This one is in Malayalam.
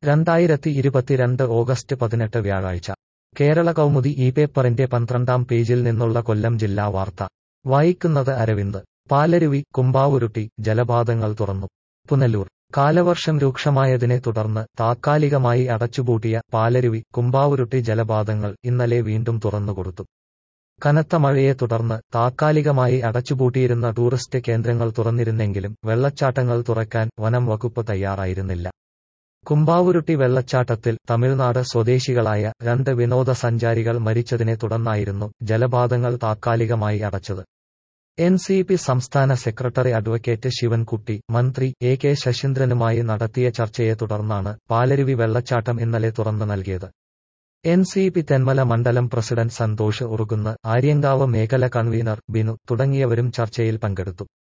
2022 ഓഗസ്റ്റ് 18 വ്യാഴാഴ്ച കേരള കൗമുദി ഈ പേപ്പറിന്റെ 12-ാം പേജിൽ നിന്നുള്ള കൊല്ലം ജില്ലാ വാർത്ത വായിക്കുന്നത് അരവിന്ദ്. പാലരുവി, കുംഭാവുരുട്ടി ജലപാതങ്ങൾ തുറന്നു. പുനലൂർ. കാലവർഷം രൂക്ഷമായതിനെ തുടർന്ന് താത്കാലികമായി അടച്ചുപൂട്ടിയ പാലരുവി, കുംഭാവുരുട്ടി ജലപാതങ്ങൾ ഇന്നലെ വീണ്ടും തുറന്നുകൊടുത്തു. കനത്ത മഴയെ തുടർന്ന് താത്കാലികമായി അടച്ചുപൂട്ടിയിരുന്ന ടൂറിസ്റ്റ് കേന്ദ്രങ്ങൾ തുറന്നിരുന്നെങ്കിലും വെള്ളച്ചാട്ടങ്ങൾ തുറക്കാൻ വനം വകുപ്പ് തയ്യാറായിരുന്നില്ല. കുംഭാവുരുട്ടി വെള്ളച്ചാട്ടത്തിൽ തമിഴ്നാട് സ്വദേശികളായ 2 വിനോദസഞ്ചാരികൾ മരിച്ചതിനെ തുടർന്നായിരുന്നു ജലപാതങ്ങൾ താത്കാലികമായി അടച്ചത്. എൻ.സി.പി സംസ്ഥാന സെക്രട്ടറി അഡ്വക്കേറ്റ് ശിവൻകുട്ടി മന്ത്രി എ.കെ. ശശീന്ദ്രനുമായി നടത്തിയ ചർച്ചയെ തുടർന്നാണ് പാലരുവി വെള്ളച്ചാട്ടം ഇന്നലെ തുറന്നു നൽകിയത്. എൻ.സി.പി തെന്മല മണ്ഡലം പ്രസിഡന്റ് സന്തോഷ് ഉറുകുന്ന്, ആര്യങ്കാവ് മേഖല കൺവീനർ ബിനു തുടങ്ങിയവരും ചർച്ചയിൽ പങ്കെടുത്തു.